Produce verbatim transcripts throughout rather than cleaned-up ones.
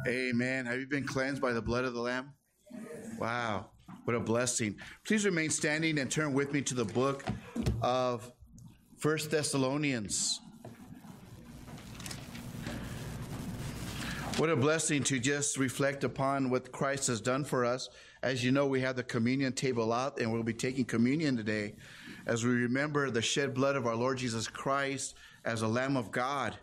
Amen. Have you been cleansed by the blood of the Lamb? Wow. What a blessing. Please remain standing and turn with me to the book of First Thessalonians. What a blessing to just reflect upon what Christ has done for us. As you know, we have the communion table out, and we'll be taking communion today as we remember the shed blood of our Lord Jesus Christ as a Lamb of God.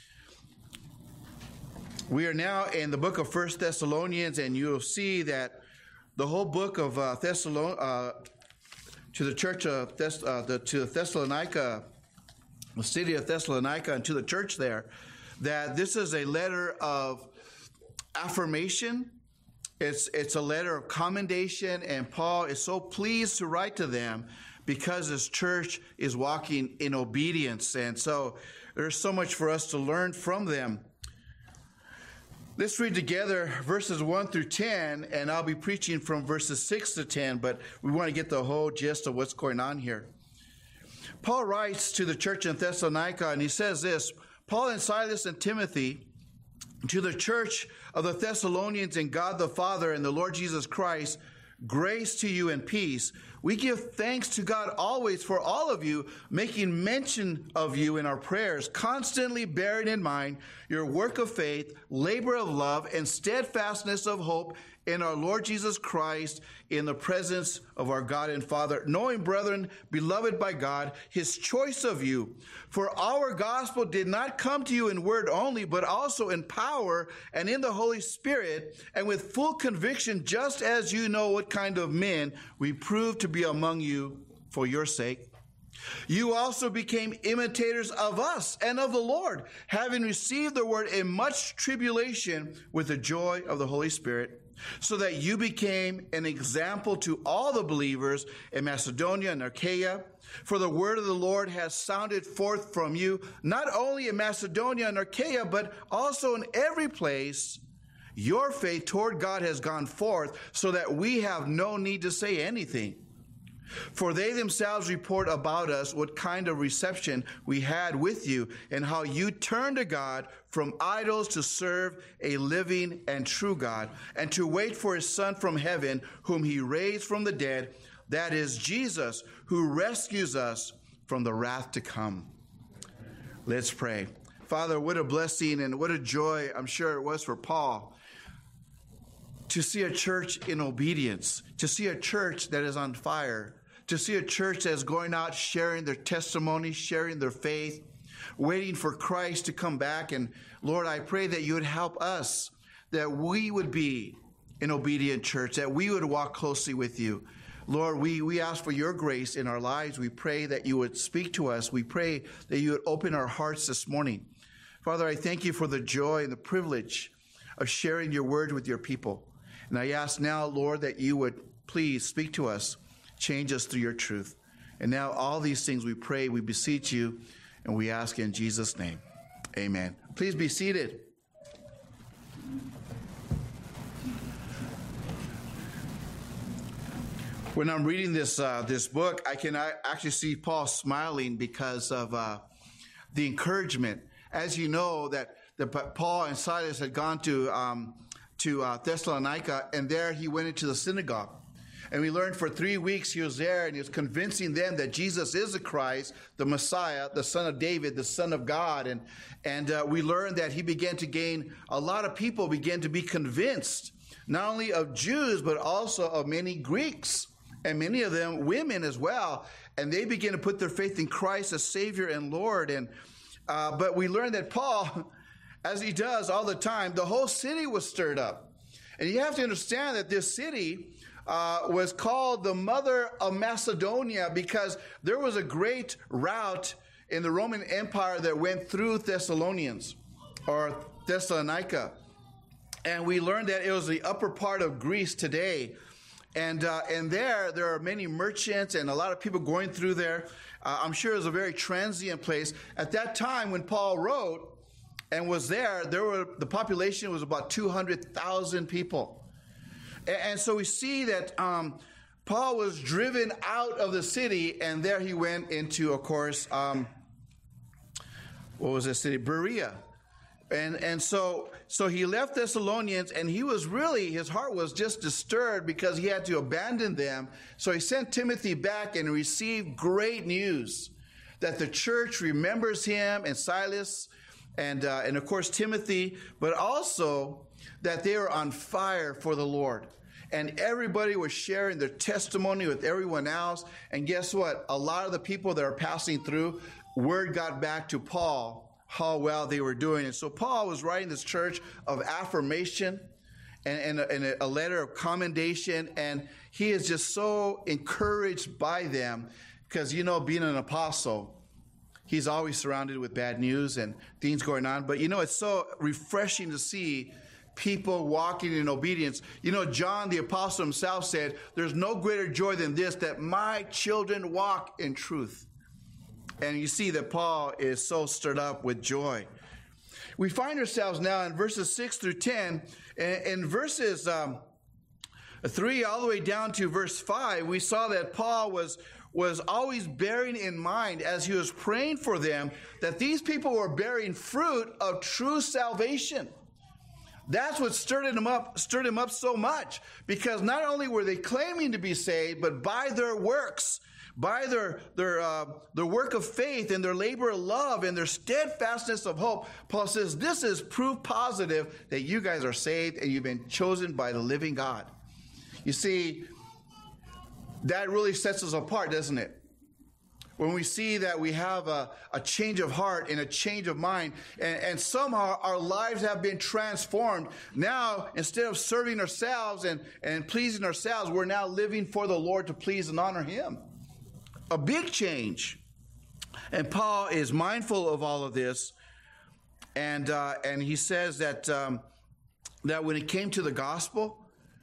We are now in the book of First Thessalonians, and you'll see that the whole book of uh, Thessalon uh, to the church of Thess uh, the, to Thessalonica, the city of Thessalonica, and to the church there, that this is a letter of affirmation. It's it's a letter of commendation, and Paul is so pleased to write to them because his church is walking in obedience, and so there's so much for us to learn from them. Let's read together verses one through ten, and I'll be preaching from verses six to ten, but we want to get the whole gist of what's going on here. Paul writes to the church in Thessalonica, and he says this: Paul and Silas and Timothy, to the church of the Thessalonians in God the Father and the Lord Jesus Christ, grace to you and peace. We give thanks to God always for all of you, making mention of you in our prayers, constantly bearing in mind your work of faith, labor of love, and steadfastness of hope in our Lord Jesus Christ, in the presence of our God and Father, knowing, brethren, beloved by God, his choice of you. For our gospel did not come to you in word only, but also in power and in the Holy Spirit, and with full conviction, just as you know what kind of men we proved to be among you for your sake. You also became imitators of us and of the Lord, having received the word in much tribulation with the joy of the Holy Spirit, so that you became an example to all the believers in Macedonia and Achaia. For the word of the Lord has sounded forth from you, not only in Macedonia and Achaia, but also in every place. Your faith toward God has gone forth, so that we have no need to say anything. For they themselves report about us what kind of reception we had with you, and how you turned to God from idols to serve a living and true God, and to wait for his Son from heaven, whom he raised from the dead, that is Jesus, who rescues us from the wrath to come. Let's pray. Father, what a blessing and what a joy, I'm sure it was for Paul, to see a church in obedience, to see a church that is on fire, to see a church that is going out sharing their testimony, sharing their faith, waiting for Christ to come back. And Lord, I pray that you would help us, that we would be an obedient church, that we would walk closely with you. Lord, we, we ask for your grace in our lives. We pray that you would speak to us. We pray that you would open our hearts this morning. Father, I thank you for the joy and the privilege of sharing your word with your people. And I ask now, Lord, that you would please speak to us, change us through your truth. And now all these things we pray, we beseech you, and we ask in Jesus' name. Amen. Please be seated. When I'm reading this uh, this book, I can actually see Paul smiling because of uh, the encouragement. As you know, that the, Paul and Silas had gone to um, to uh, Thessalonica, and there he went into the synagogue. And we learned for three weeks he was there, and he was convincing them that Jesus is the Christ, the Messiah, the Son of David, the Son of God. And and uh, we learned that he began to gain, a lot of people began to be convinced, not only of Jews, but also of many Greeks, and many of them women as well. And they began to put their faith in Christ as Savior and Lord. And uh, but we learned that Paul, as he does all the time, the whole city was stirred up. And you have to understand that this city uh, was called the Mother of Macedonia because there was a great route in the Roman Empire that went through Thessalonians or Thessalonica. And we learned that it was the upper part of Greece today. And uh, and there, there are many merchants and a lot of people going through there. Uh, I'm sure it was a very transient place. At that time when Paul wrote and was there, there were the population was about two hundred thousand people. And, and so we see that um, Paul was driven out of the city, and there he went into, of course, um, what was the city? Berea. And and so so he left Thessalonians, and he was really, his heart was just disturbed because he had to abandon them. So he sent Timothy back and received great news that the church remembers him and Silas and uh, and of course Timothy, but also that they are on fire for the Lord. And everybody was sharing their testimony with everyone else. And guess what? A lot of the people that are passing through, word got back to Paul how well they were doing. And so Paul was writing this church of affirmation and, and, a, and a letter of commendation. And he is just so encouraged by them because, you know, being an apostle, he's always surrounded with bad news and things going on. But, you know, it's so refreshing to see people walking in obedience. You know, John the apostle himself said, there's no greater joy than this, that my children walk in truth. And you see that Paul is so stirred up with joy. We find ourselves now in verses six through ten. In verses um, three all the way down to verse five, we saw that Paul was, was always bearing in mind as he was praying for them that these people were bearing fruit of true salvation. That's what stirred him up, stirred him up so much, because not only were they claiming to be saved, but by their works, by their their uh, their work of faith and their labor of love and their steadfastness of hope, Paul says this is proof positive that you guys are saved and you've been chosen by the living God. You see, that really sets us apart, doesn't it? When we see that we have a, a change of heart and a change of mind, and, and somehow our lives have been transformed. Now, instead of serving ourselves and, and pleasing ourselves, we're now living for the Lord to please and honor him. A big change. And Paul is mindful of all of this. And uh, and he says that um, that when it came to the gospel,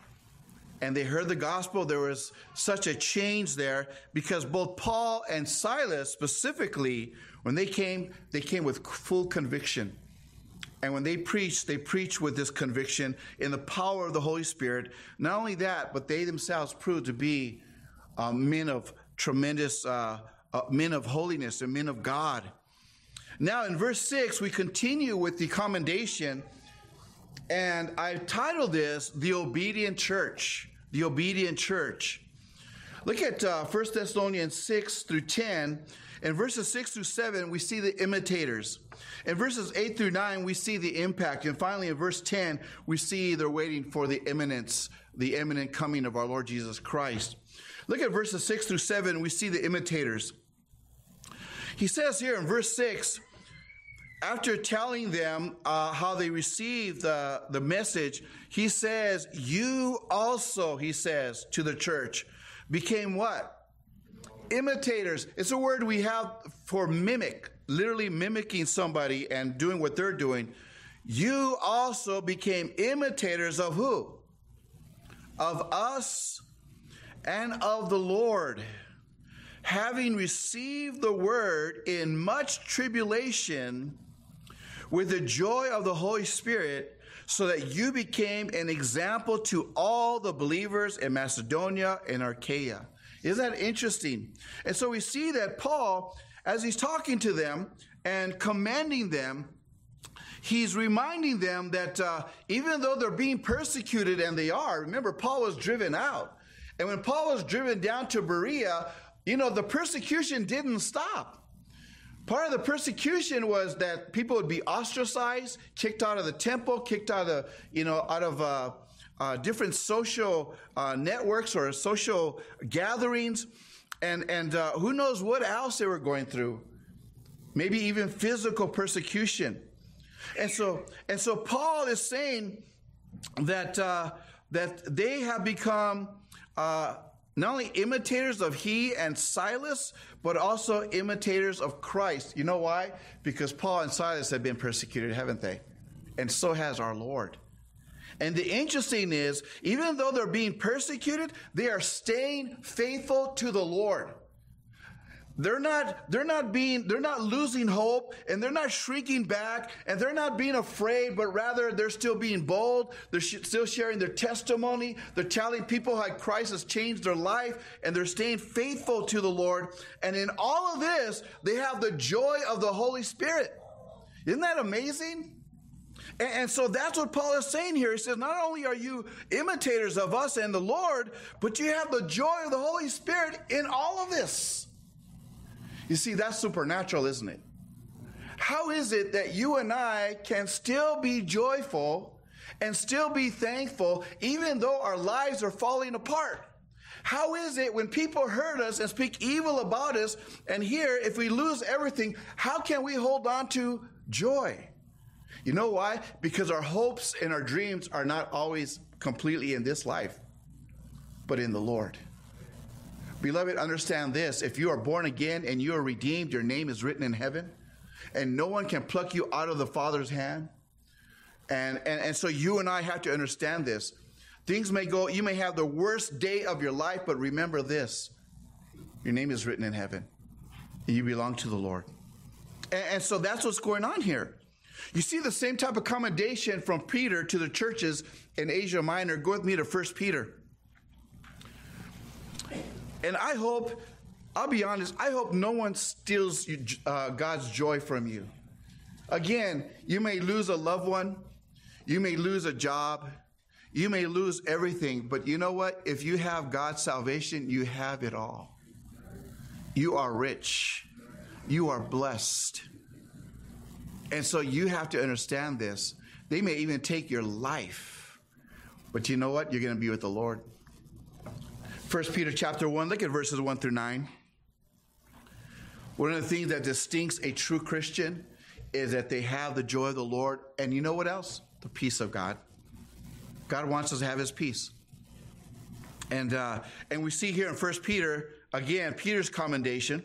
and they heard the gospel, there was such a change there, because both Paul and Silas specifically, when they came, they came with full conviction. And when they preached, they preached with this conviction in the power of the Holy Spirit. Not only that, but they themselves proved to be uh, men of tremendous, uh, uh, men of holiness and men of God. Now in verse six, we continue with the commendation, and I've titled this, The Obedient Church. The Obedient Church. Look at uh, First Thessalonians six through ten. In verses six through seven, we see the imitators. In verses eight through nine, we see the impact. And finally, in verse ten, we see they're waiting for the imminence, the imminent coming of our Lord Jesus Christ. Look at verses six through seven, we see the imitators. He says here in verse six, after telling them uh, how they received uh, the message, he says, you also, he says to the church, became what? Imitators. It's a word we have for mimic, literally mimicking somebody and doing what they're doing. You also became imitators of who? Of us and of the Lord, having received the word in much tribulation with the joy of the Holy Spirit, so that you became an example to all the believers in Macedonia and Achaia. Isn't that interesting? And so we see that Paul, as he's talking to them and commending them, he's reminding them that uh, even though they're being persecuted, and they are, remember, Paul was driven out. And when Paul was driven down to Berea, you know, the persecution didn't stop. Part of the persecution was that people would be ostracized, kicked out of the temple, kicked out of the, you know, out of uh, uh, different social uh, networks or social gatherings, and and uh, who knows what else they were going through. Maybe even physical persecution. And so and so Paul is saying that uh, that they have become Uh, not only imitators of he and Silas, but also imitators of Christ. You know why? Because Paul and Silas have been persecuted, haven't they? And so has our Lord. And the interesting is, even though they're being persecuted, they are staying faithful to the Lord. They're not, they're not being, they're not losing hope, and they're not shrinking back, and they're not being afraid, but rather they're still being bold. They're sh- still sharing their testimony. They're telling people how Christ has changed their life, and they're staying faithful to the Lord. And in all of this, they have the joy of the Holy Spirit. Isn't that amazing? And, and so that's what Paul is saying here. He says, not only are you imitators of us and the Lord, but you have the joy of the Holy Spirit in all of this. You see, that's supernatural, isn't it? How is it that you and I can still be joyful and still be thankful even though our lives are falling apart? How is it when people hurt us and speak evil about us, and here, if we lose everything, how can we hold on to joy? You know why? Because our hopes and our dreams are not always completely in this life, but in the Lord. Beloved, understand this. If you are born again and you are redeemed, your name is written in heaven, and no one can pluck you out of the Father's hand. And, and, and so you and I have to understand this. Things may go, you may have the worst day of your life, but remember this. Your name is written in heaven, and you belong to the Lord. And, and so that's what's going on here. You see the same type of commendation from Peter to the churches in Asia Minor. Go with me to First Peter. And I hope, I'll be honest, I hope no one steals uh, God's joy from you. Again, you may lose a loved one. You may lose a job. You may lose everything. But you know what? If you have God's salvation, you have it all. You are rich. You are blessed. And so you have to understand this. They may even take your life. But you know what? You're going to be with the Lord. First Peter chapter one, look at verses one through nine. One of the things that distincts a true Christian is that they have the joy of the Lord. And you know what else? The peace of God. God wants us to have his peace. And uh, and we see here in First Peter, again, Peter's commendation.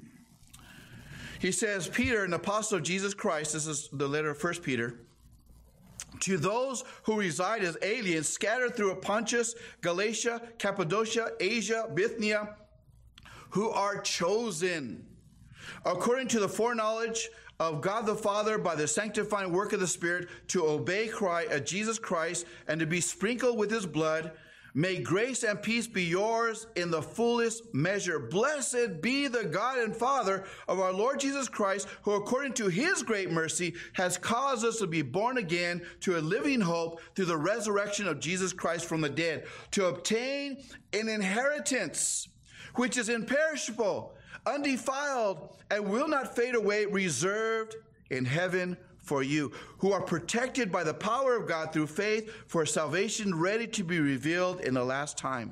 He says, Peter, an apostle of Jesus Christ, this is the letter of First Peter, to those who reside as aliens scattered through Pontus, Galatia, Cappadocia, Asia, Bithynia, who are chosen according to the foreknowledge of God the Father by the sanctifying work of the Spirit to obey Christ, uh, Jesus Christ and to be sprinkled with his blood. May grace and peace be yours in the fullest measure. Blessed be the God and Father of our Lord Jesus Christ, who according to his great mercy has caused us to be born again to a living hope through the resurrection of Jesus Christ from the dead, to obtain an inheritance which is imperishable, undefiled, and will not fade away, reserved in heaven for you, who are protected by the power of God through faith for salvation ready to be revealed in the last time.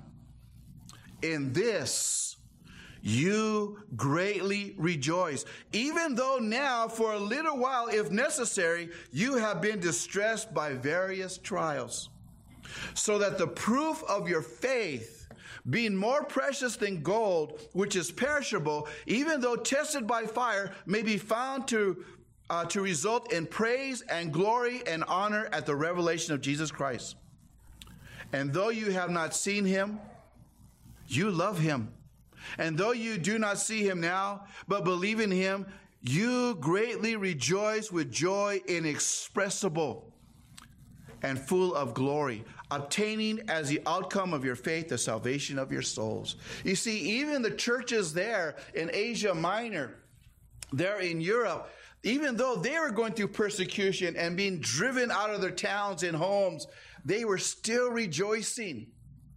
In this you greatly rejoice, even though now for a little while, if necessary, you have been distressed by various trials, so that the proof of your faith, being more precious than gold, which is perishable, even though tested by fire, may be found to Uh, to result in praise and glory and honor at the revelation of Jesus Christ. And though you have not seen him, you love him. And though you do not see him now, but believe in him, you greatly rejoice with joy inexpressible and full of glory, obtaining as the outcome of your faith the salvation of your souls. You see, even the churches there in Asia Minor, there in Europe, even though they were going through persecution and being driven out of their towns and homes, they were still rejoicing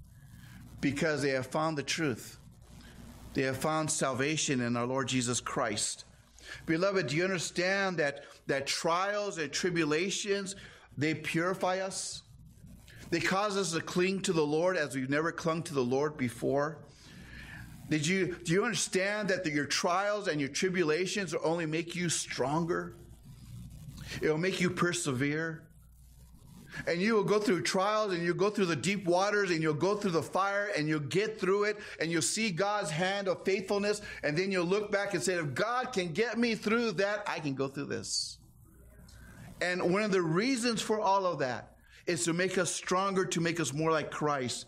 because they have found the truth. They have found salvation in our Lord Jesus Christ. Beloved, do you understand that, that trials and tribulations, they purify us? They cause us to cling to the Lord as we've never clung to the Lord before. Did you, do you understand that the, your trials and your tribulations will only make you stronger? It will make you persevere. And you will go through trials and you'll go through the deep waters and you'll go through the fire and you'll get through it and you'll see God's hand of faithfulness, and then you'll look back and say, if God can get me through that, I can go through this. And one of the reasons for all of that is to make us stronger, to make us more like Christ.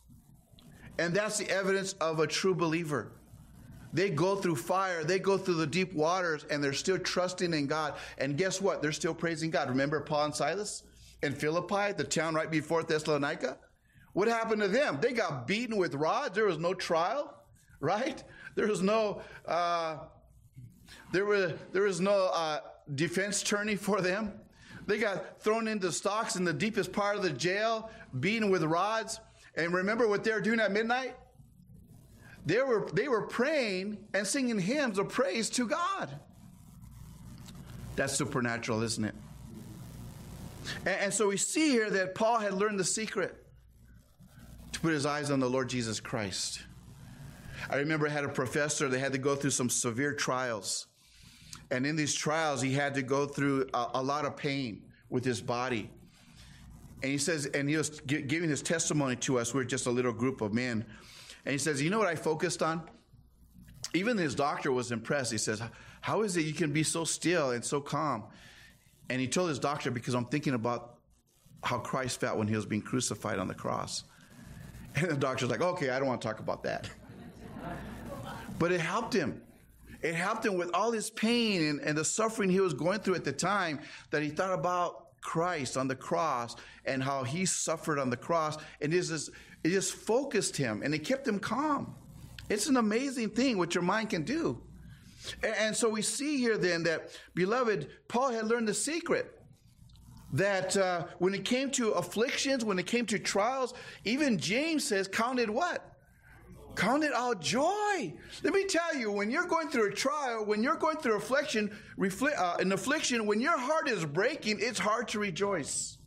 And that's the evidence of a true believer. They go through fire, they go through the deep waters, and they're still trusting in God. And guess what? They're still praising God. Remember Paul and Silas in Philippi, the town right before Thessalonica? What happened to them? They got beaten with rods. There was no trial, right? There was no uh, there was there was no uh, defense attorney for them. They got thrown into stocks in the deepest part of the jail, beaten with rods. And remember what they were doing at midnight? They were, they were praying and singing hymns of praise to God. That's supernatural, isn't it? And, and so we see here that Paul had learned the secret to put his eyes on the Lord Jesus Christ. I remember I had a professor that had to go through some severe trials. And in these trials, he had to go through a, a lot of pain with his body. And he says, and he was gi- giving his testimony to us. We're just a little group of men. And he says, you know what I focused on? Even his doctor was impressed. He says, how is it you can be so still and so calm? And he told his doctor, because I'm thinking about how Christ felt when he was being crucified on the cross. And the doctor's like, okay, I don't want to talk about that. But it helped him. It helped him with all his pain and, and the suffering he was going through at the time, that he thought about Christ on the cross and how he suffered on the cross. And it just, it just focused him, and it kept him calm. It's an amazing thing what your mind can do. And, and so we see here then that, beloved, Paul had learned the secret. That uh, when it came to afflictions, when it came to trials, even James says, count it what? Count it all joy. Let me tell you, when you're going through a trial, when you're going through affliction, refli- uh, an affliction, when your heart is breaking, it's hard to rejoice.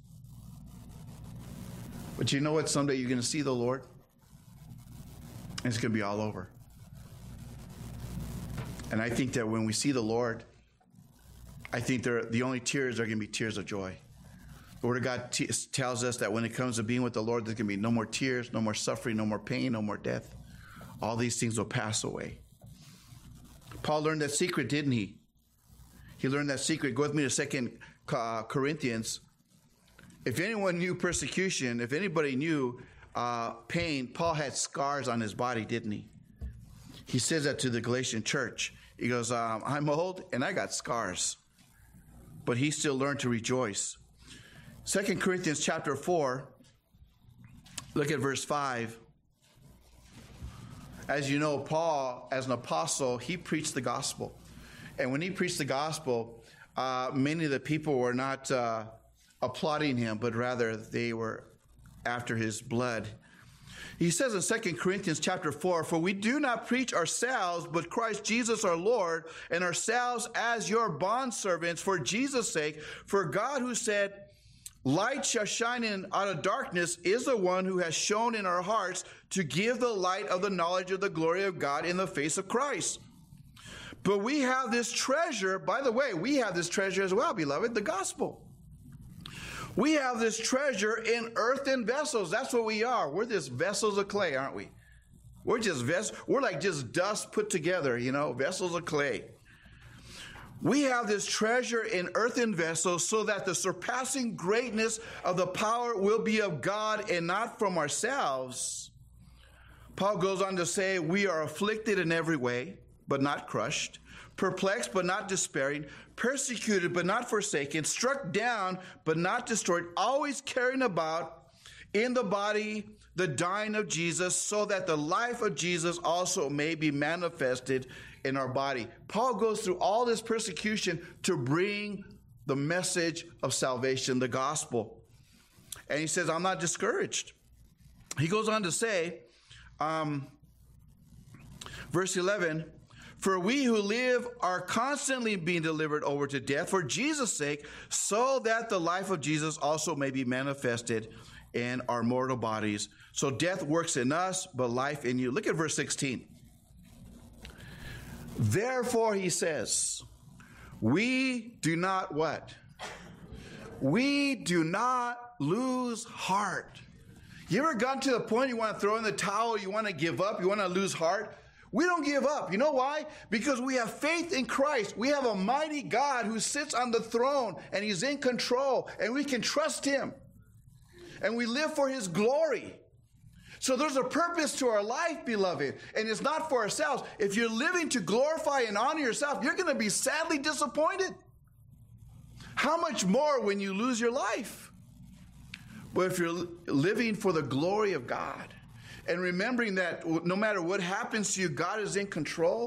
But you know what? Someday you're going to see the Lord, and it's going to be all over. And I think that when we see the Lord, I think there, the only tears are going to be tears of joy. The Word of God t- tells us that when it comes to being with the Lord, there's going to be no more tears, no more suffering, no more pain, no more death. All these things will pass away. Paul learned that secret, didn't he? He learned that secret. Go with me to Second uh, Corinthians. If anyone knew persecution, if anybody knew uh, pain, Paul had scars on his body, didn't he? He says that to the Galatian church. He goes, um, I'm old and I got scars. But he still learned to rejoice. Second Corinthians chapter four, look at verse five. As you know, Paul, as an apostle, he preached the gospel. And when he preached the gospel, uh, many of the people were not uh, applauding him, but rather they were after his blood. He says in Second Corinthians chapter four, for we do not preach ourselves, but Christ Jesus our Lord, and ourselves as your bondservants for Jesus' sake. For God, who said, light shall shine in out of darkness, is the one who has shown in our hearts to give the light of the knowledge of the glory of God in the face of Christ. But we have this treasure, by the way, we have this treasure as well, beloved, the gospel. We have this treasure in earthen vessels. That's what we are. We're just vessels of clay, aren't we? We're just ves- we're like just dust put together, you know, vessels of clay. We have this treasure in earthen vessels so that the surpassing greatness of the power will be of God and not from ourselves. Paul goes on to say, we are afflicted in every way, but not crushed, perplexed, but not despairing, persecuted, but not forsaken, struck down, but not destroyed, always carrying about in the body the dying of Jesus, so that the life of Jesus also may be manifested in our body. Paul goes through all this persecution to bring the message of salvation, the gospel. And he says, I'm not discouraged. He goes on to say, um, verse eleven, for we who live are constantly being delivered over to death for Jesus' sake, so that the life of Jesus also may be manifested in our mortal bodies. So death works in us, but life in you. Look at verse sixteen. Therefore, he says, we do not what? We do not lose heart. You ever gotten to the point you want to throw in the towel, you want to give up, you want to lose heart? We don't give up. You know why? Because we have faith in Christ. We have a mighty God who sits on the throne, and he's in control, and we can trust him. And we live for his glory. So there's a purpose to our life, beloved, and it's not for ourselves. If you're living to glorify and honor yourself, you're going to be sadly disappointed. How much more when you lose your life? But if you're living for the glory of God and remembering that no matter what happens to you, God is in control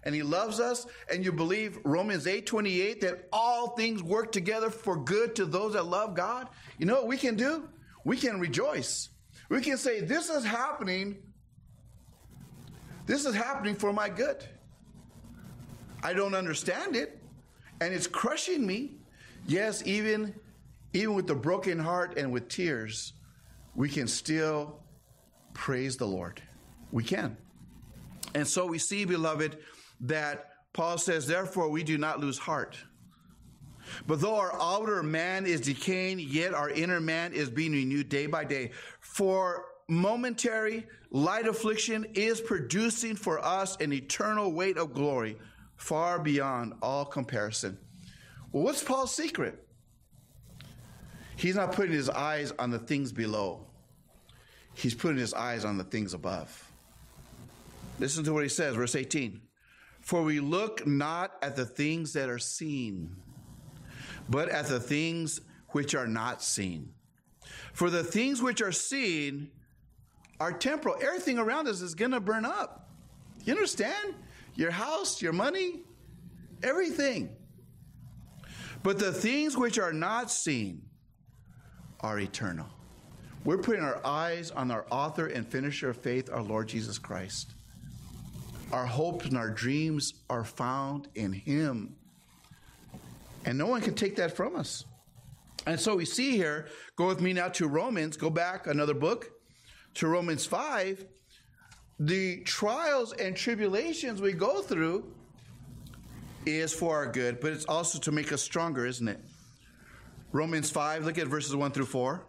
and he loves us, and you believe Romans eight twenty-eight, that all things work together for good to those that love God, you know what we can do? We can rejoice. We can say, this is happening. This is happening for my good. I don't understand it, and it's crushing me. Yes, even, even with the broken heart and with tears, we can still praise the Lord. We can. And so we see, beloved, that Paul says, therefore we do not lose heart. But though our outer man is decaying, yet our inner man is being renewed day by day. For momentary light affliction is producing for us an eternal weight of glory, far beyond all comparison. Well, what's Paul's secret? He's not putting his eyes on the things below. He's putting his eyes on the things above. Listen to what he says, verse eighteen. For we look not at the things that are seen, but at the things which are not seen. For the things which are seen are temporal. Everything around us is going to burn up. You understand? Your house, your money, everything. But the things which are not seen are eternal. We're putting our eyes on our author and finisher of faith, our Lord Jesus Christ. Our hopes and our dreams are found in him. And no one can take that from us. And so we see here, go with me now to Romans, go back another book, to Romans five. The trials and tribulations we go through is for our good, but it's also to make us stronger, isn't it? Romans five, look at verses one through four.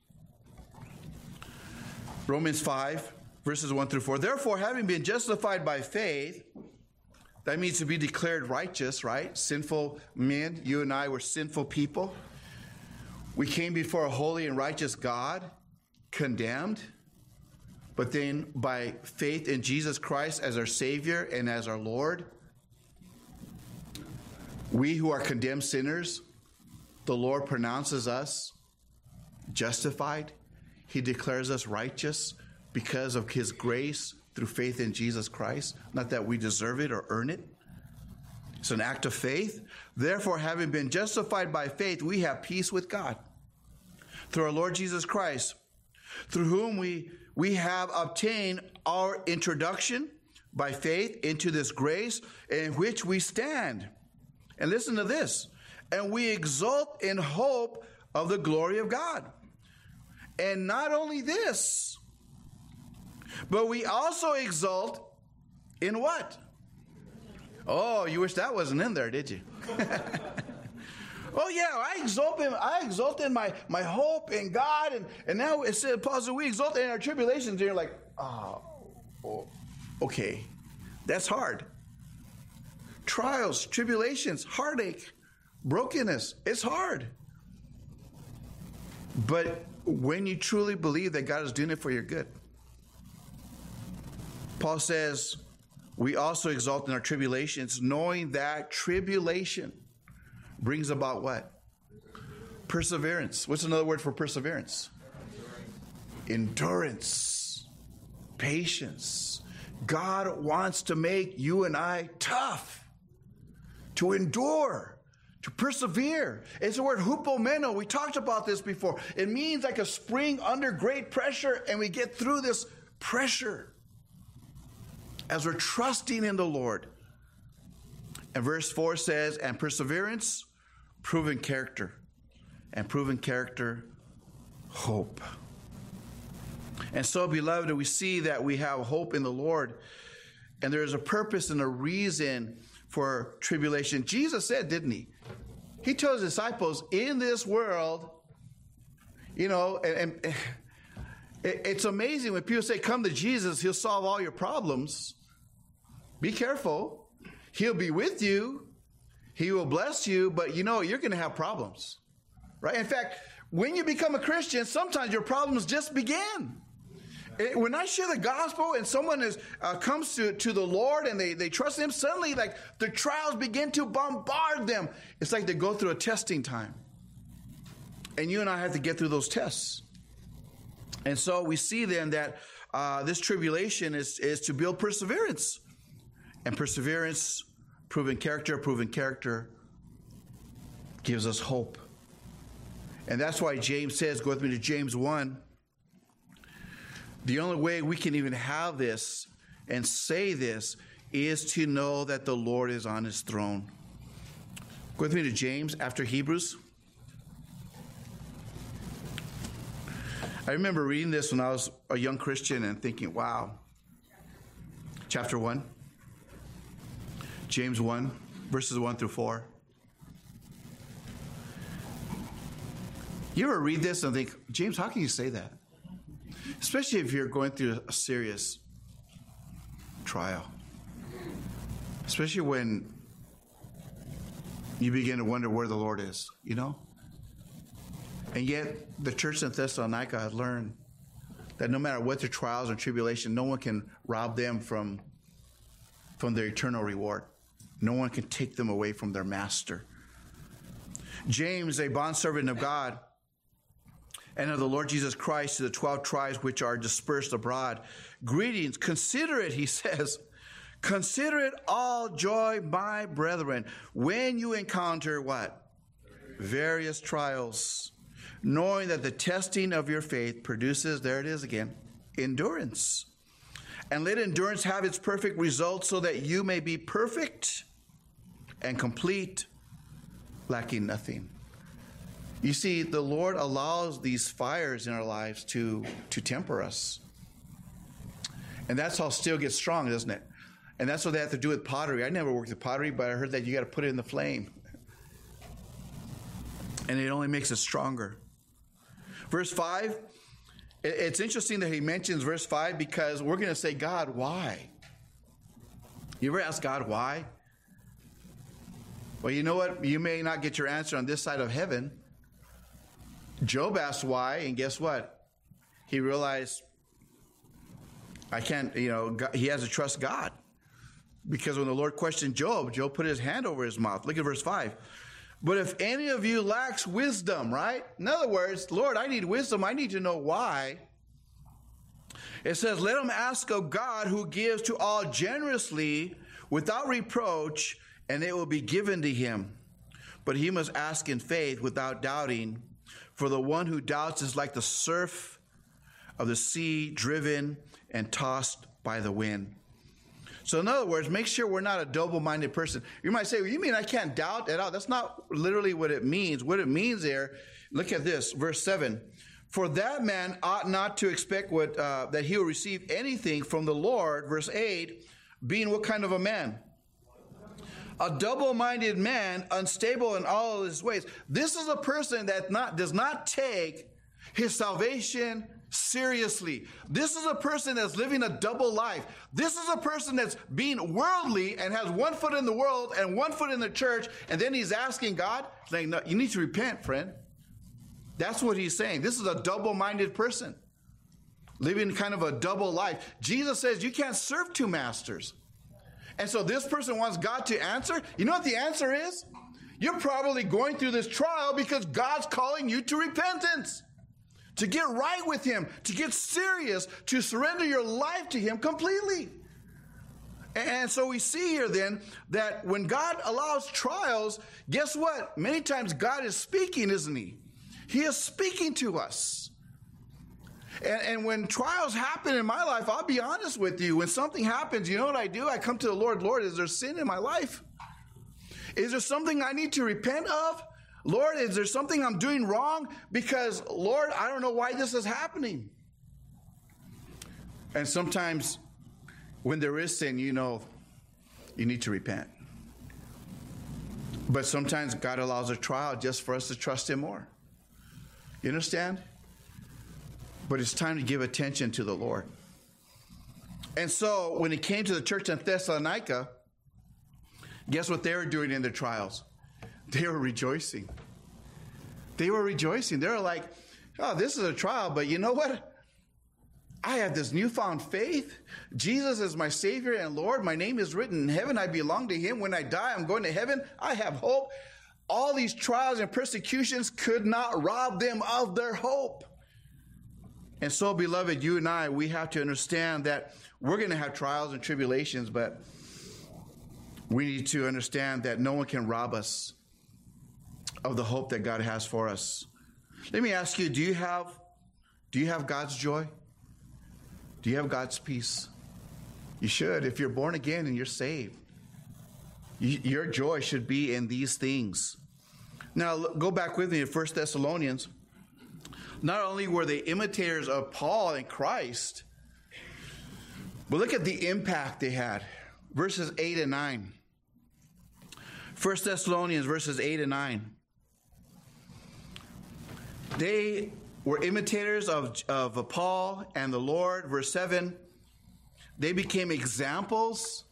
Romans five, verses one through four. Therefore, having been justified by faith, that means to be declared righteous, right? Sinful men, you and I were sinful people. We came before a holy and righteous God, condemned. But then by faith in Jesus Christ as our Savior and as our Lord, we who are condemned sinners, the Lord pronounces us justified. He declares us righteous because of his grace through faith in Jesus Christ. Not that we deserve it or earn it. It's an act of faith. Therefore, having been justified by faith, we have peace with God through our Lord Jesus Christ, through whom we, we have obtained our introduction by faith into this grace in which we stand. And listen to this. And we exult in hope of the glory of God. And not only this, but we also exult in what? Oh, you wish that wasn't in there, did you? Oh yeah, I exult in I exult in my, my hope in God, and, and now it says, Paul said, we exult in our tribulations, and you're like, oh, oh, okay, that's hard. Trials, tribulations, heartache, brokenness, it's hard. But when you truly believe that God is doing it for your good, Paul says, we also exult in our tribulations, knowing that tribulation brings about what? Perseverance. What's another word for perseverance? Endurance. Patience. God wants to make you and I tough, to endure, to persevere. It's the word hupomeno. We talked about this before. It means like a spring under great pressure, and we get through this pressure as we're trusting in the Lord. And verse four says, and perseverance, proven character. And proven character, hope. And so, beloved, we see that we have hope in the Lord. And there is a purpose and a reason for tribulation. Jesus said, didn't he? He told his disciples, in this world, you know, and, and it's amazing when people say, come to Jesus, he'll solve all your problems. Be careful. He'll be with you. He will bless you, but you know, you're going to have problems, right? In fact, when you become a Christian, sometimes your problems just begin. When I share the gospel and someone is uh, comes to, to the Lord and they, they trust him, suddenly like the trials begin to bombard them. It's like they go through a testing time. And you and I have to get through those tests. And so we see then that uh, this tribulation is, is to build perseverance. And perseverance, proven character, proven character gives us hope. And that's why James says, go with me to James one, the only way we can even have this and say this is to know that the Lord is on his throne. Go with me to James after Hebrews. I remember reading this when I was a young Christian and thinking, wow. Chapter one. James one, verses one through four. You ever read this and think, James, how can you say that? Especially if you're going through a serious trial. Especially when you begin to wonder where the Lord is, you know? And yet, the church in Thessalonica had learned that no matter what their trials and tribulation, no one can rob them from, from their eternal reward. No one can take them away from their master. James, a bondservant of God and of the Lord Jesus Christ, to the twelve tribes which are dispersed abroad, greetings. Consider it, he says, consider it all joy, my brethren, when you encounter what? Various trials, knowing that the testing of your faith produces, there it is again, endurance. And let endurance have its perfect result, so that you may be perfect and complete, lacking nothing. You see, the Lord allows these fires in our lives to, to temper us. And that's how steel gets strong, isn't it? And that's what they have to do with pottery. I never worked with pottery, but I heard that you got to put it in the flame. And it only makes it stronger. Verse five, it's interesting that he mentions verse five, because we're going to say, God, why? You ever ask God why? Well, you know what? You may not get your answer on this side of heaven. Job asked why, and guess what? He realized, I can't, you know, God, he has to trust God. Because when the Lord questioned Job, Job put his hand over his mouth. Look at verse five. But if any of you lacks wisdom, right? In other words, Lord, I need wisdom. I need to know why. It says, let him ask of God, who gives to all generously without reproach, and it will be given to him. But he must ask in faith without doubting. For the one who doubts is like the surf of the sea, driven and tossed by the wind. So in other words, make sure we're not a double-minded person. You might say, well, you mean I can't doubt at all? That's not literally what it means. What it means there, look at this, verse seven. For that man ought not to expect what uh, that he will receive anything from the Lord, verse eight, being what kind of a man? A double-minded man, unstable in all of his ways. This is a person that not does not take his salvation seriously. This is a person that's living a double life. This is a person that's being worldly and has one foot in the world and one foot in the church, and then he's asking God, saying, no, you need to repent, friend. That's what he's saying. This is a double-minded person, living kind of a double life. Jesus says you can't serve two masters. And so this person wants God to answer. You know what the answer is? You're probably going through this trial because God's calling you to repentance, to get right with him, to get serious, to surrender your life to him completely. And so we see here then that when God allows trials, guess what? Many times God is speaking, isn't he? He is speaking to us. And, and when trials happen in my life, I'll be honest with you. When something happens, you know what I do? I come to the Lord. Lord, is there sin in my life? Is there something I need to repent of? Lord, is there something I'm doing wrong? Because, Lord, I don't know why this is happening. And sometimes when there is sin, you know, you need to repent. But sometimes God allows a trial just for us to trust him more. You understand? But it's time to give attention to the Lord. And so when it came to the church in Thessalonica, guess what they were doing in their trials? They were rejoicing. They were rejoicing. They were like, oh, this is a trial, but you know what? I have this newfound faith. Jesus is my Savior and Lord. My name is written in heaven. I belong to him. When I die, I'm going to heaven. I have hope. All these trials and persecutions could not rob them of their hope. And so, beloved, you and I, we have to understand that we're going to have trials and tribulations, but we need to understand that no one can rob us of the hope that God has for us. Let me ask you, do you have, do you have God's joy? Do you have God's peace? You should. If you're born again and you're saved, you, your joy should be in these things. Now, go back with me to First Thessalonians. Not only were they imitators of Paul and Christ, but look at the impact they had. Verses eight and nine. First Thessalonians, verses eight and nine. They were imitators of, of Paul and the Lord. Verse seven. They became examples.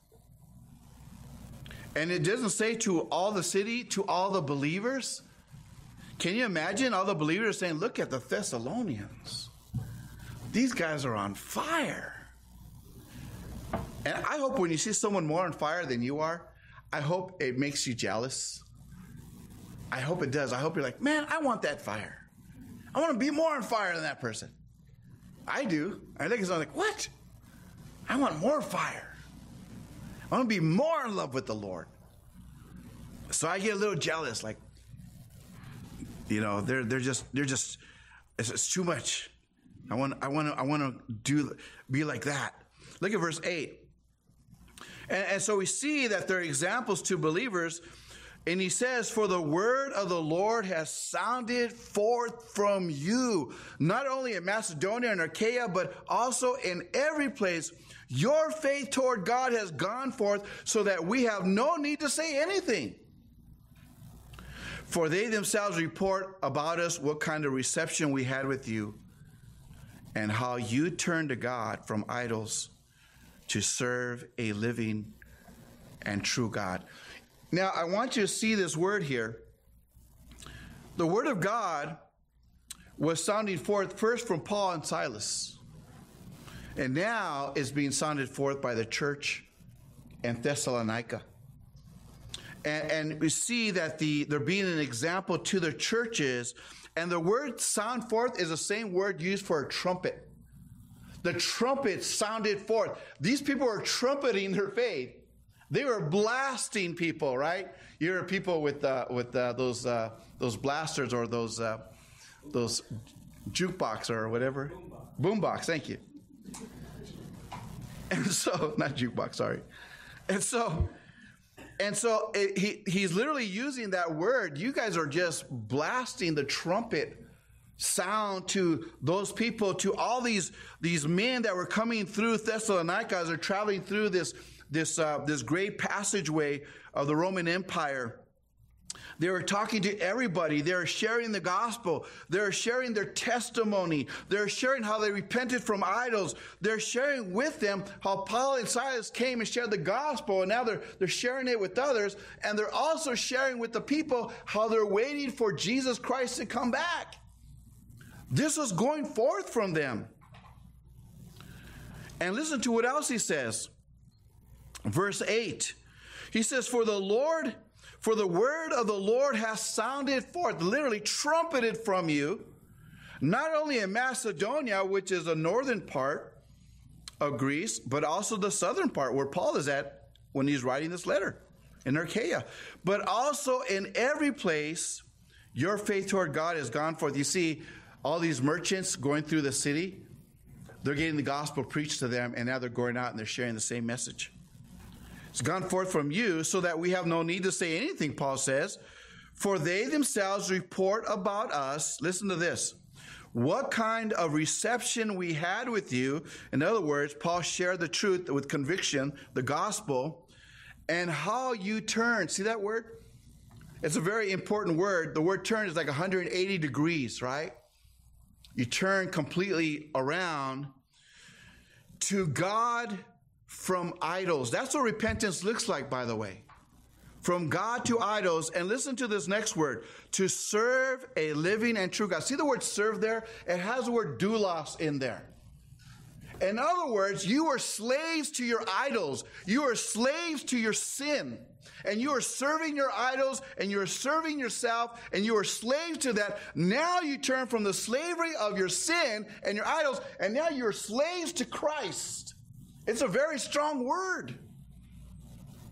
And it doesn't say to all the city, to all the believers. Can you imagine all the believers saying, look at the Thessalonians. These guys are on fire. And I hope when you see someone more on fire than you are, I hope it makes you jealous. I hope it does. I hope you're like, man, I want that fire. I want to be more on fire than that person. I do. I think it's like, what? I want more fire. I want to be more in love with the Lord. So I get a little jealous, like, you know, they're they're just they're just it's, it's too much. I want I want to I want to do be like that. Look at verse eight. And, and so we see that they're examples to believers. And he says, for the word of the Lord has sounded forth from you, not only in Macedonia and Achaia, but also in every place. Your faith toward God has gone forth so that we have no need to say anything. For they themselves report about us what kind of reception we had with you and how you turned to God from idols to serve a living and true God. Now, I want you to see this word here. The word of God was sounding forth first from Paul and Silas. And now is being sounded forth by the church in Thessalonica. And, and we see that the they're being an example to the churches. And the word sound forth is the same word used for a trumpet. The trumpet sounded forth. These people were trumpeting their faith. They were blasting people, right? You hear people with uh, with uh, those uh, those blasters or those uh, those jukebox or whatever. Boombox. Boombox, thank you. And so, not jukebox, sorry. And so, and so it, he he's literally using that word. You guys are just blasting the trumpet sound to those people, to all these these men that were coming through Thessalonica as they're traveling through this this uh, this great passageway of the Roman Empire. They were talking to everybody. They were sharing the gospel. They're sharing their testimony. They're sharing how they repented from idols. They're sharing with them how Paul and Silas came and shared the gospel, and now they're, they're sharing it with others. And they're also sharing with the people how they're waiting for Jesus Christ to come back. This was going forth from them. And listen to what else he says. Verse eight. He says, for the Lord... For the word of the Lord has sounded forth, literally trumpeted from you, not only in Macedonia, which is the northern part of Greece, but also the southern part where Paul is at when he's writing this letter in Achaia. But also in every place, your faith toward God has gone forth. You see, all these merchants going through the city, they're getting the gospel preached to them, and now they're going out and they're sharing the same message. It's gone forth from you so that we have no need to say anything, Paul says. For they themselves report about us. Listen to this. What kind of reception we had with you. In other words, Paul shared the truth with conviction, the gospel, and how you turned. See that word? It's a very important word. The word turn is like one hundred eighty degrees, right? You turn completely around to God from idols. That's what repentance looks like, by the way. From God to idols. And listen to this next word. To serve a living and true God. See the word serve there? It has the word doulos in there. In other words, you are slaves to your idols. You are slaves to your sin. And you are serving your idols, and you are serving yourself, and you are slaves to that. Now you turn from the slavery of your sin and your idols, and now you're slaves to Christ. It's a very strong word.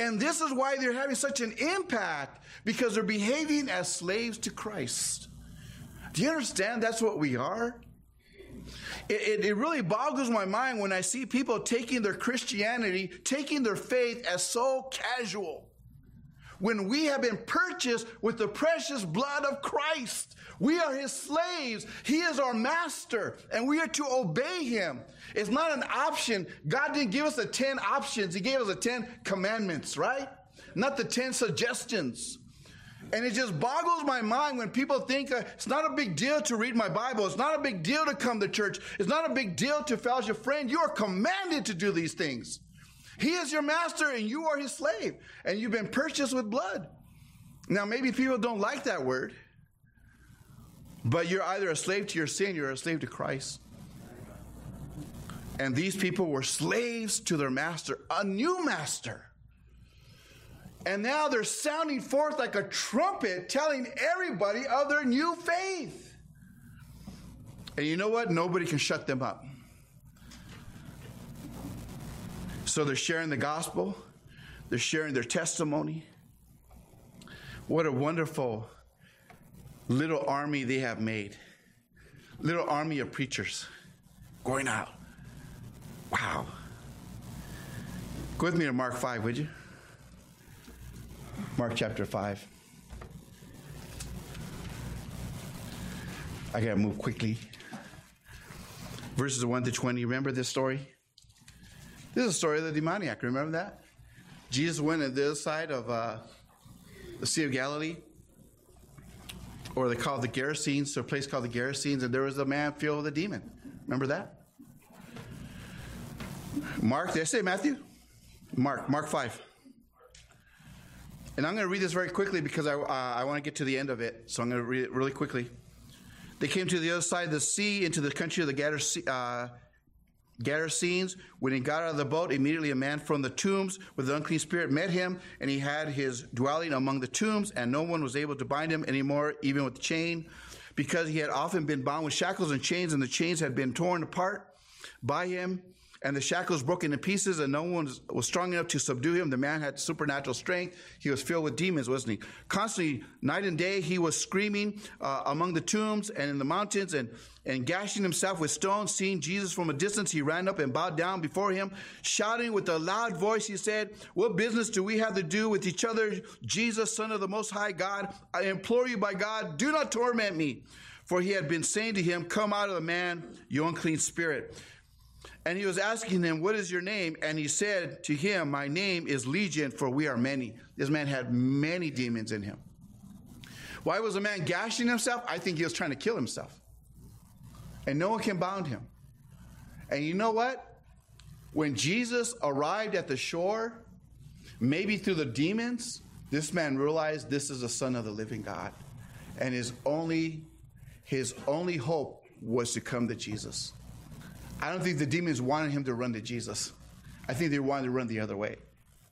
And this is why they're having such an impact, because they're behaving as slaves to Christ. Do you understand that's what we are? It, it, it really boggles my mind when I see people taking their Christianity, taking their faith as so casual. When we have been purchased with the precious blood of Christ. We are his slaves. He is our master, and we are to obey him. It's not an option. God didn't give us the ten options. He gave us the ten commandments, right? Not the ten suggestions. And it just boggles my mind when people think uh, it's not a big deal to read my Bible. It's not a big deal to come to church. It's not a big deal to fellowship. Friend, you are commanded to do these things. He is your master and you are his slave. And you've been purchased with blood. Now, maybe people don't like that word. But you're either a slave to your sin, you're a slave to Christ. And these people were slaves to their master, a new master. And now they're sounding forth like a trumpet, telling everybody of their new faith. And you know what? Nobody can shut them up. So they're sharing the gospel. They're sharing their testimony. What a wonderful little army they have made. Little army of preachers going out. Wow. Go with me to Mark five, would you? Mark chapter five. I gotta move quickly. Verses one to twenty. Remember this story? This is the story of the demoniac. Remember that? Jesus went on the other side of uh, the Sea of Galilee, or they call it the Gerasenes, to a place called the Gerasenes, and there was a man filled with a demon. Remember that? Mark, did I say Matthew? Mark, Mark five. And I'm going to read this very quickly because I, uh, I want to get to the end of it. So I'm going to read it really quickly. They came to the other side of the sea, into the country of the Gerase- uh, Gerasenes. When he got out of the boat, immediately a man from the tombs with an unclean spirit met him, and he had his dwelling among the tombs, and no one was able to bind him anymore, even with chain, because he had often been bound with shackles and chains, and the chains had been torn apart by him, and the shackles broken in pieces, and no one was, was strong enough to subdue him. The man had supernatural strength. He was filled with demons, wasn't he? Constantly, night and day, he was screaming uh, among the tombs and in the mountains and, and gashing himself with stones. Seeing Jesus from a distance, he ran up and bowed down before him. Shouting with a loud voice, he said, "What business do we have to do with each other? Jesus, Son of the Most High God, I implore you by God, do not torment me." For he had been saying to him, "Come out of the man, you unclean spirit." And he was asking him, "What is your name?" And he said to him, "My name is Legion, for we are many." This man had many demons in him. Why was the man gashing himself? I think he was trying to kill himself. And no one can bound him. And you know what? When Jesus arrived at the shore, maybe through the demons, this man realized this is the Son of the living God. And his only, his only hope was to come to Jesus. I don't think the demons wanted him to run to Jesus. I think they wanted to run the other way.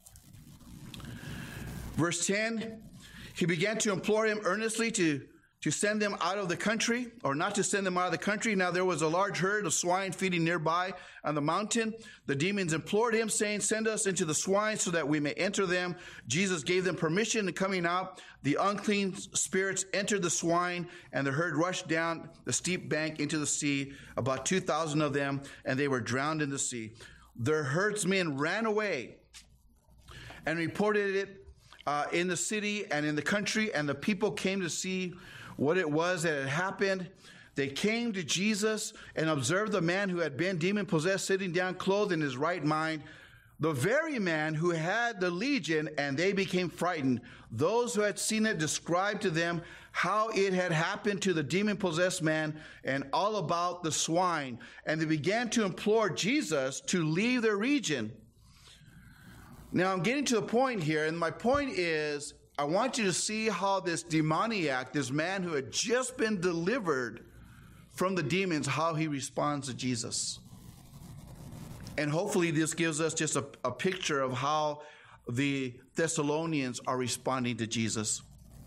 Verse ten, he began to implore him earnestly to, to send them out of the country, or not to send them out of the country. Now there was a large herd of swine feeding nearby on the mountain. The demons implored him, saying, "Send us into the swine so that we may enter them." Jesus gave them permission, and coming out, the unclean spirits entered the swine, and the herd rushed down the steep bank into the sea, about two thousand of them, and they were drowned in the sea. Their herdsmen ran away and reported it uh, in the city and in the country, and the people came to see what it was that had happened. They came to Jesus and observed the man who had been demon-possessed sitting down, clothed in his right mind, the very man who had the legion, and they became frightened. Those who had seen it described to them how it had happened to the demon-possessed man and all about the swine. And they began to implore Jesus to leave their region. Now, I'm getting to the point here, and my point is, I want you to see how this demoniac, this man who had just been delivered from the demons, how he responds to Jesus. And hopefully this gives us just a, a picture of how the Thessalonians are responding to Jesus.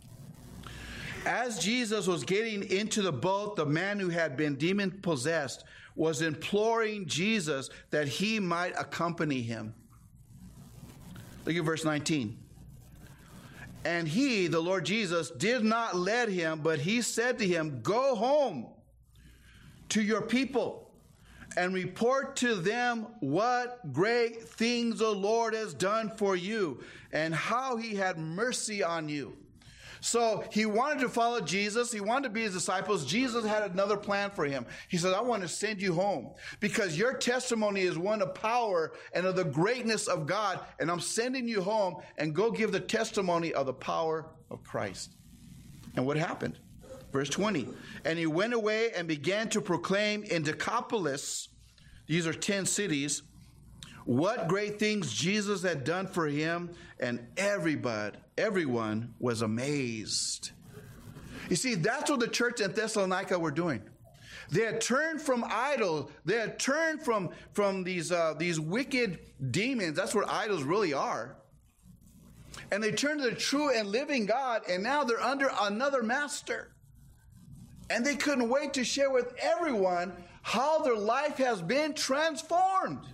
As Jesus was getting into the boat, the man who had been demon-possessed was imploring Jesus that he might accompany him. Look at verse nineteen. And he, the Lord Jesus, did not let him, but he said to him, go home to your people and report to them what great things the Lord has done for you and how he had mercy on you. So he wanted to follow Jesus. He wanted to be his disciples. Jesus had another plan for him. He said, I want to send you home because your testimony is one of power and of the greatness of God. And I'm sending you home and go give the testimony of the power of Christ. And what happened? Verse twenty. And he went away and began to proclaim in Decapolis, these are ten cities, what great things Jesus had done for him, and everybody, everyone was amazed. You see, that's what the church in Thessalonica were doing. They had turned from idols. They had turned from, from these, uh, these wicked demons. That's what idols really are. And they turned to the true and living God, and now they're under another master. And they couldn't wait to share with everyone how their life has been transformed.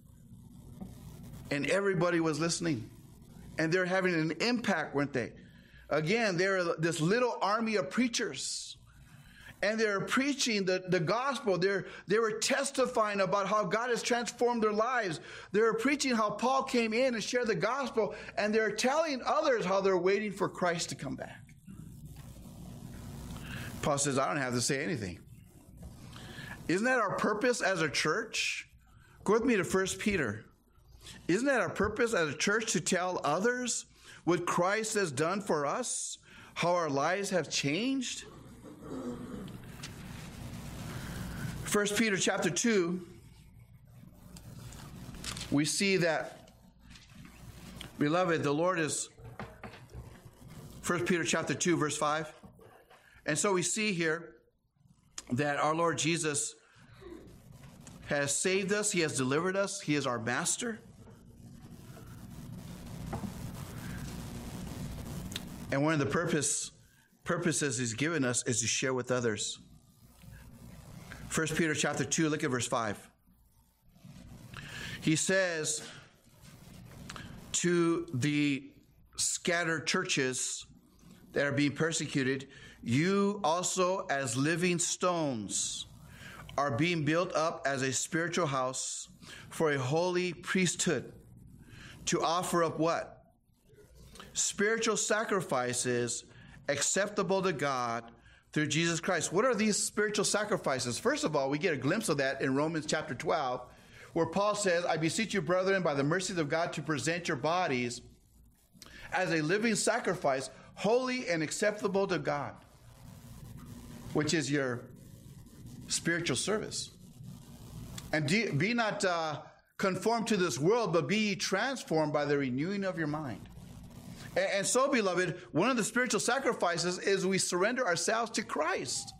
And everybody was listening. And they're having an impact, weren't they? Again, they're this little army of preachers. And they're preaching the, the gospel. They're, they were testifying about how God has transformed their lives. They're preaching how Paul came in and shared the gospel. And they're telling others how they're waiting for Christ to come back. Paul says, I don't have to say anything. Isn't that our purpose as a church? Go with me to First Peter. Isn't that our purpose as a church, to tell others what Christ has done for us, how our lives have changed? First Peter chapter two, we see that, beloved, the Lord is, First Peter chapter two, verse five. And so we see here that our Lord Jesus has saved us. He has delivered us. He is our master. And one of the purpose, purposes he's given us is to share with others. First Peter chapter two, look at verse five. He says to the scattered churches that are being persecuted, you also as living stones are being built up as a spiritual house for a holy priesthood, to offer up what? Spiritual sacrifices acceptable to God through Jesus Christ. What are these spiritual sacrifices? First of all, we get a glimpse of that in Romans chapter twelve, where Paul says, I beseech you, brethren, by the mercies of God, to present your bodies as a living sacrifice, holy and acceptable to God, which is your spiritual service. And do, be not uh, conformed to this world, but be ye transformed by the renewing of your mind. And, and so, beloved, one of the spiritual sacrifices is we surrender ourselves to Christ.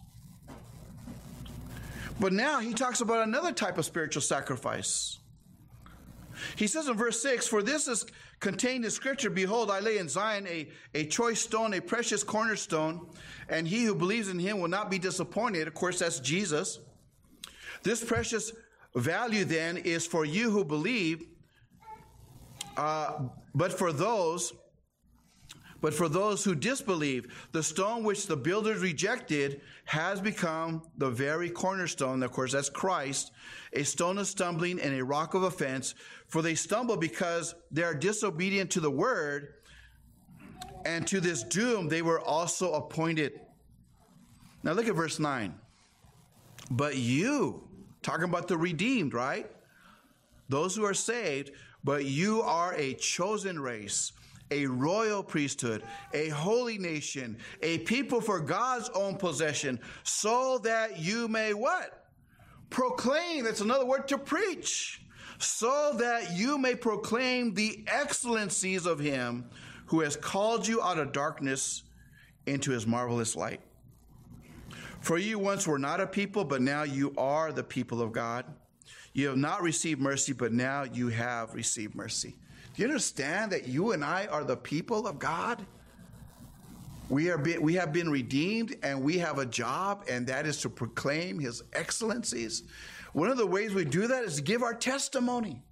But now he talks about another type of spiritual sacrifice. He says in verse six, for this is contained in Scripture, behold, I lay in Zion a, a choice stone, a precious cornerstone, and he who believes in him will not be disappointed. Of course, that's Jesus. This precious value then is for you who believe, uh, but for those But for those who disbelieve, the stone which the builders rejected has become the very cornerstone. Of course, that's Christ, a stone of stumbling and a rock of offense. For they stumble because they are disobedient to the word, and to this doom they were also appointed. Now look at verse nine. But you, talking about the redeemed, right? Those who are saved, but you are a chosen race, a royal priesthood, a holy nation, a people for God's own possession, so that you may what? Proclaim. That's another word, to preach. So that you may proclaim the excellencies of him who has called you out of darkness into his marvelous light. For you once were not a people, but now you are the people of God. You have not received mercy, but now you have received mercy. Do you understand that you and I are the people of God? We are be, we have been redeemed, and we have a job, and that is to proclaim his excellencies. One of the ways we do that is to give our testimony.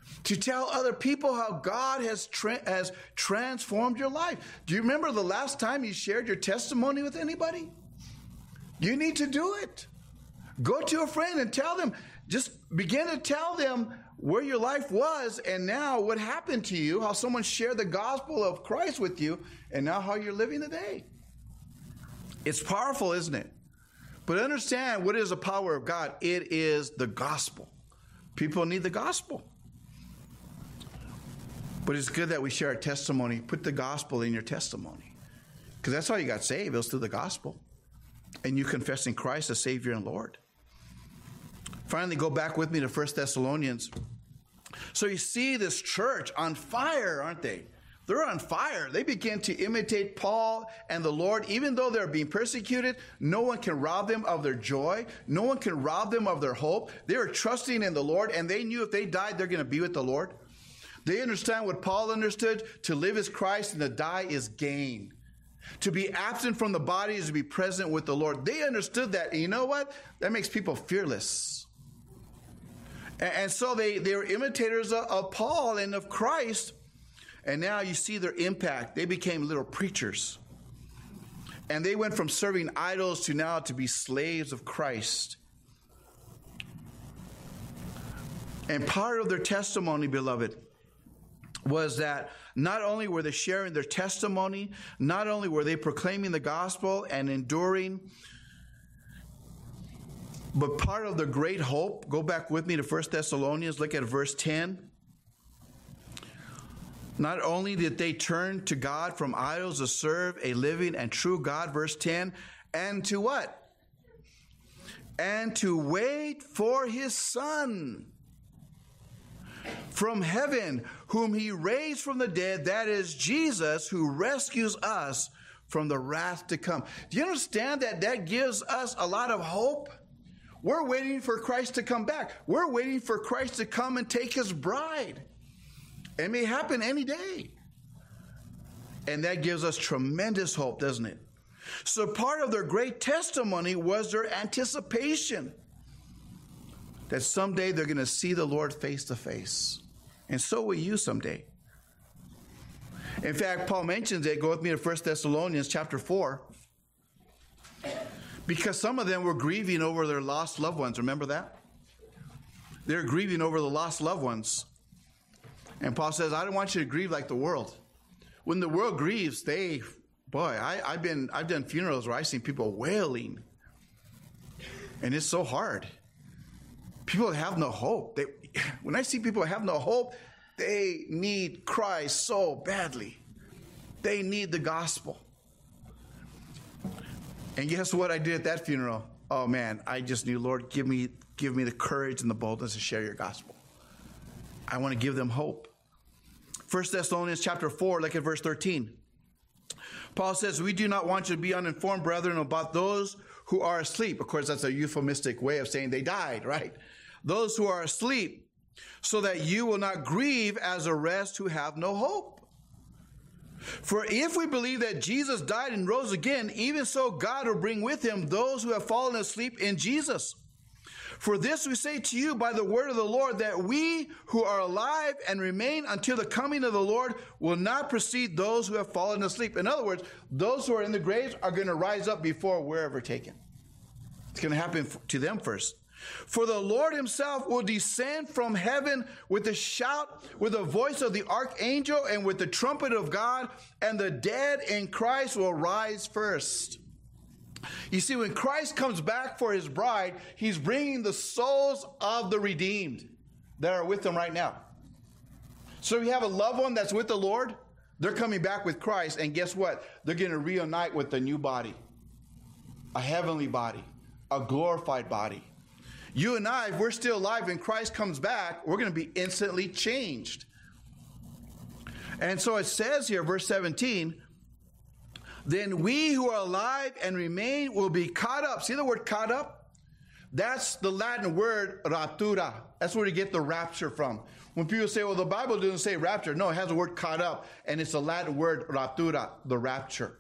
to tell other people how God has, tra- has transformed your life. Do you remember the last time you shared your testimony with anybody? You need to do it. Go to a friend and tell them, just begin to tell them where your life was and now what happened to you, how someone shared the gospel of Christ with you, and now how you're living today. It's powerful, isn't it? But understand, what is the power of God? It is the gospel. People need the gospel. But it's good that we share our testimony. Put the gospel in your testimony. Because that's how you got saved. It was through the gospel. And you confessing Christ as Savior and Lord. Finally, go back with me to First Thessalonians. So you see this church on fire, aren't they? They're on fire. They begin to imitate Paul and the Lord. Even though they're being persecuted, no one can rob them of their joy. No one can rob them of their hope. They were trusting in the Lord, and they knew if they died, they're going to be with the Lord. They understand what Paul understood. To live is Christ, and to die is gain. To be absent from the body is to be present with the Lord. They understood that. And you know what? That makes people fearless. And so they, they were imitators of, of Paul and of Christ. And now you see their impact. They became little preachers. And they went from serving idols to now to be slaves of Christ. And part of their testimony, beloved, was that not only were they sharing their testimony, not only were they proclaiming the gospel and enduring, but part of the great hope, go back with me to First Thessalonians, look at verse ten. Not only did they turn to God from idols to serve a living and true God, verse ten, and to what? And to wait for his Son from heaven, whom he raised from the dead, that is Jesus, who rescues us from the wrath to come. Do you understand that that gives us a lot of hope? We're waiting for Christ to come back. We're waiting for Christ to come and take his bride. It may happen any day. And that gives us tremendous hope, doesn't it? So part of their great testimony was their anticipation that someday they're going to see the Lord face to face. And so will you someday. In fact, Paul mentions it. Go with me to First Thessalonians chapter four. Because some of them were grieving over their lost loved ones. Remember that? They're grieving over the lost loved ones. And Paul says, I don't want you to grieve like the world. When the world grieves, they, boy, I, I've been, I've done funerals where I've seen people wailing. And it's so hard. People have no hope. They, when I see people have no hope, they need Christ so badly. They need the gospel. And guess what I did at that funeral? Oh man, I just knew, Lord, give me, give me the courage and the boldness to share your gospel. I want to give them hope. First Thessalonians chapter four, look at verse thirteen. Paul says, we do not want you to be uninformed, brethren, about those who are asleep. Of course, that's a euphemistic way of saying they died, right? Those who are asleep, so that you will not grieve as the rest who have no hope. For if we believe that Jesus died and rose again, even so God will bring with him those who have fallen asleep in Jesus. For this we say to you by the word of the Lord, that we who are alive and remain until the coming of the Lord will not precede those who have fallen asleep. In other words, those who are in the graves are going to rise up before we're ever taken. It's going to happen to them first. For the Lord himself will descend from heaven with a shout, with the voice of the archangel, and with the trumpet of God, and the dead in Christ will rise first. You see, when Christ comes back for his bride, he's bringing the souls of the redeemed that are with him right now. So if you have a loved one that's with the Lord, they're coming back with Christ, and guess what? They're going to reunite with a new body, a heavenly body, a glorified body. You and I, if we're still alive and Christ comes back, we're going to be instantly changed. And so it says here, verse seventeen, then we who are alive and remain will be caught up. See the word caught up? That's the Latin word raptura. That's where you get the rapture from. When people say, well, the Bible doesn't say rapture. No, it has the word caught up, and it's the Latin word raptura, the rapture.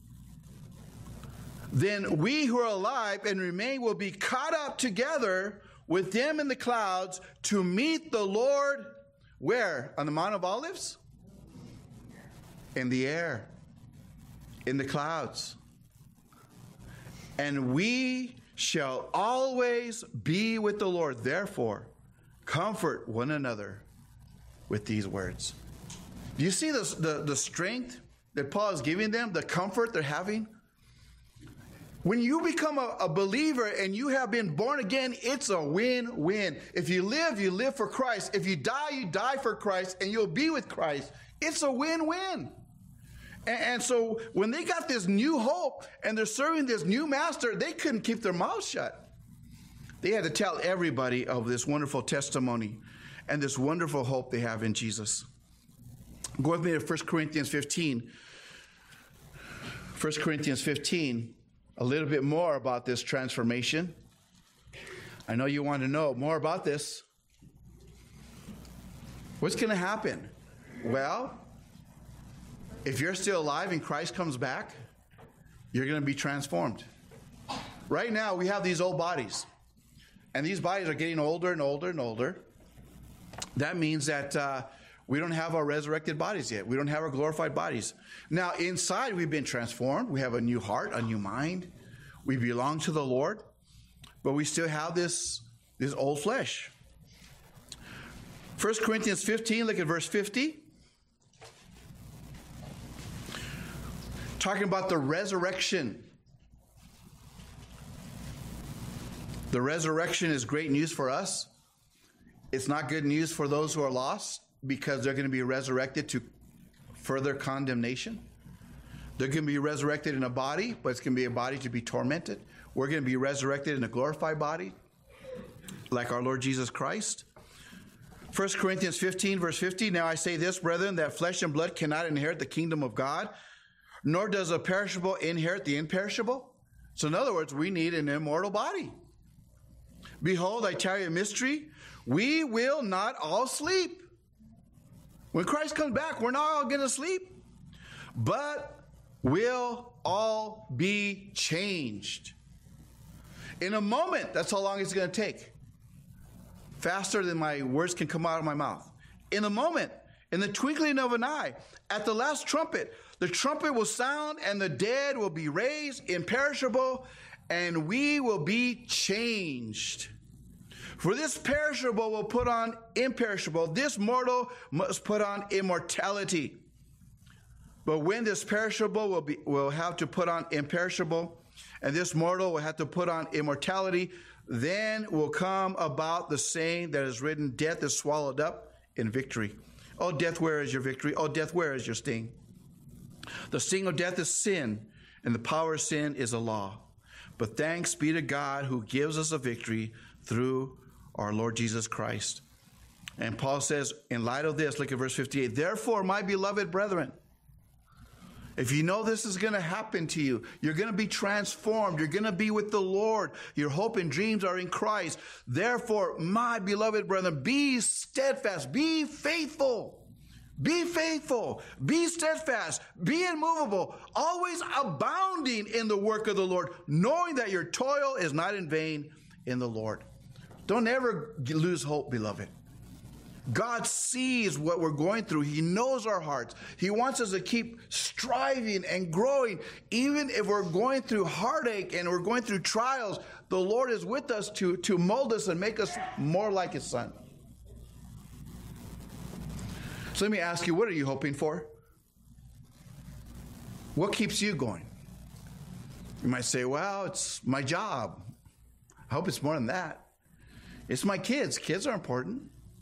Then we who are alive and remain will be caught up together with them in the clouds to meet the Lord Where? On the Mount of Olives? In the air. In the clouds. And we shall always be with the Lord. Therefore, comfort one another with these words. Do you see the, the, the strength that Paul is giving them? The comfort they're having? When you become a, a believer and you have been born again, it's a win-win. If you live, you live for Christ. If you die, you die for Christ, and you'll be with Christ. It's a win-win. And, and so when they got this new hope and they're serving this new master, they couldn't keep their mouths shut. They had to tell everybody of this wonderful testimony and this wonderful hope they have in Jesus. Go with me to First Corinthians fifteen. First Corinthians fifteen. A little bit more about this transformation. I know you want to know more about this. What's going to happen? Well, if you're still alive and Christ comes back, you're going to be transformed. Right now, we have these old bodies. And these bodies are getting older and older and older. That means that uh, we don't have our resurrected bodies yet. We don't have our glorified bodies. Now, inside, we've been transformed. We have a new heart, a new mind. We belong to the Lord. But we still have this, this old flesh. First Corinthians fifteen, look at verse fifty. Talking about the resurrection. The resurrection is great news for us. It's not good news for those who are lost, because they're going to be resurrected to further condemnation. They're going to be resurrected in a body, but it's going to be a body to be tormented. We're going to be resurrected in a glorified body, like our Lord Jesus Christ. First Corinthians fifteen, verse fifty, now I say this, brethren, that flesh and blood cannot inherit the kingdom of God, nor does a perishable inherit the imperishable. So in other words, we need an immortal body. Behold, I tell you a mystery. We will not all sleep. When Christ comes back, we're not all going to sleep, but we'll all be changed. In a moment, that's how long it's going to take. Faster than my words can come out of my mouth. In a moment, in the twinkling of an eye, at the last trumpet, the trumpet will sound and the dead will be raised imperishable, and we will be changed. For this perishable will put on imperishable. This mortal must put on immortality. But when this perishable will be, will have to put on imperishable, and this mortal will have to put on immortality, then will come about the saying that is written, death is swallowed up in victory. Oh, death, where is your victory? Oh, death, where is your sting? The sting of death is sin, and the power of sin is a law. But thanks be to God who gives us a victory through our Lord Jesus Christ. And Paul says, in light of this, look at verse fifty-eight, therefore, my beloved brethren, if you know this is going to happen to you, you're going to be transformed, you're going to be with the Lord, your hope and dreams are in Christ. Therefore, my beloved brethren, be steadfast, be faithful. Be faithful, be steadfast, be immovable, always abounding in the work of the Lord, knowing that your toil is not in vain in the Lord. Don't ever lose hope, beloved. God sees what we're going through. He knows our hearts. He wants us to keep striving and growing. Even if we're going through heartache and we're going through trials, the Lord is with us to, to mold us and make us more like His Son. So let me ask you, what are you hoping for? What keeps you going? You might say, well, it's my job. I hope it's more than that. It's my kids. Kids are important.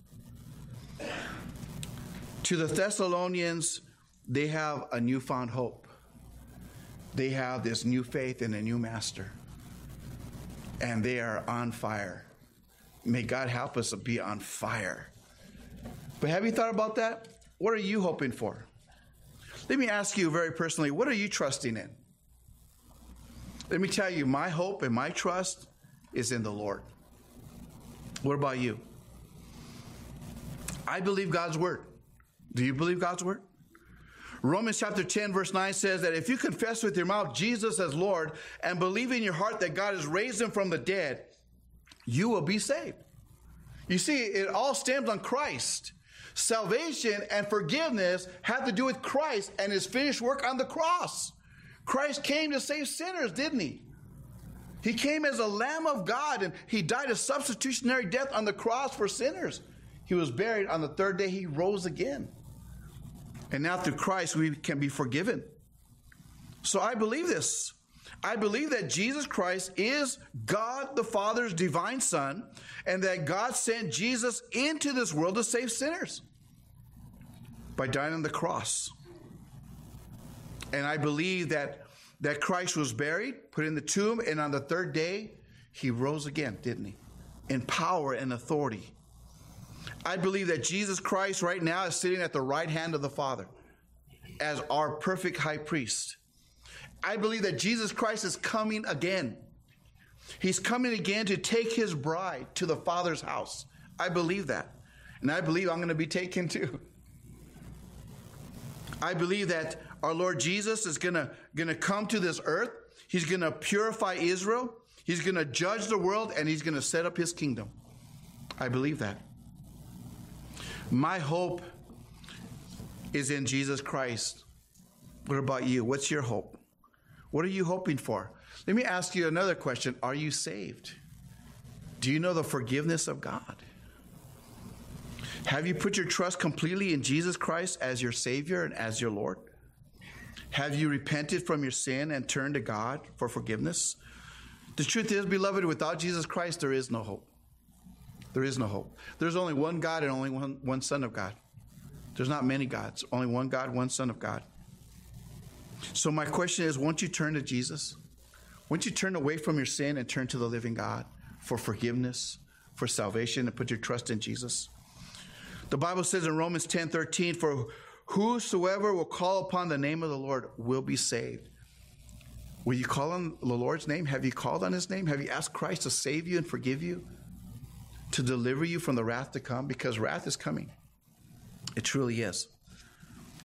To the Thessalonians, they have a newfound hope. They have this new faith in a new master. And they are on fire. May God help us to be on fire. But have you thought about that? What are you hoping for? Let me ask you very personally, what are you trusting in? Let me tell you, my hope and my trust is in the Lord. What about you? I believe God's word. Do you believe God's word? Romans chapter ten, verse nine says that if you confess with your mouth Jesus as Lord and believe in your heart that God has raised him from the dead, you will be saved. You see, it all stems on Christ. Salvation and forgiveness have to do with Christ and his finished work on the cross. Christ came to save sinners, didn't he? He came as a Lamb of God, and he died a substitutionary death on the cross for sinners. He was buried. On the third day, he rose again. And now through Christ, we can be forgiven. So I believe this. I believe that Jesus Christ is God the Father's divine Son, and that God sent Jesus into this world to save sinners by dying on the cross. And I believe that, that Christ was buried, put in the tomb, and on the third day, he rose again, didn't he? In power and authority. I believe that Jesus Christ right now is sitting at the right hand of the Father as our perfect high priest. I believe that Jesus Christ is coming again. He's coming again to take his bride to the Father's house. I believe that. And I believe I'm going to be taken too. I believe that our Lord Jesus is going to, going to come to this earth. He's going to purify Israel. He's going to judge the world, and he's going to set up his kingdom. I believe that. My hope is in Jesus Christ. What about you? What's your hope? What are you hoping for? Let me ask you another question. Are you saved? Do you know the forgiveness of God? Have you put your trust completely in Jesus Christ as your Savior and as your Lord? Have you repented from your sin and turned to God for forgiveness? The truth is, beloved, without Jesus Christ, there is no hope. There is no hope. There's only one God and only one, one Son of God. There's not many gods. Only one God, one Son of God. So my question is, won't you turn to Jesus? Won't you turn away from your sin and turn to the living God for forgiveness, for salvation, and put your trust in Jesus? The Bible says in Romans ten thirteen, for whosoever will call upon the name of the Lord will be saved. Will you call on the Lord's name? Have you called on his name? Have you asked Christ to save you and forgive you? To deliver you from the wrath to come? Because wrath is coming. It truly is.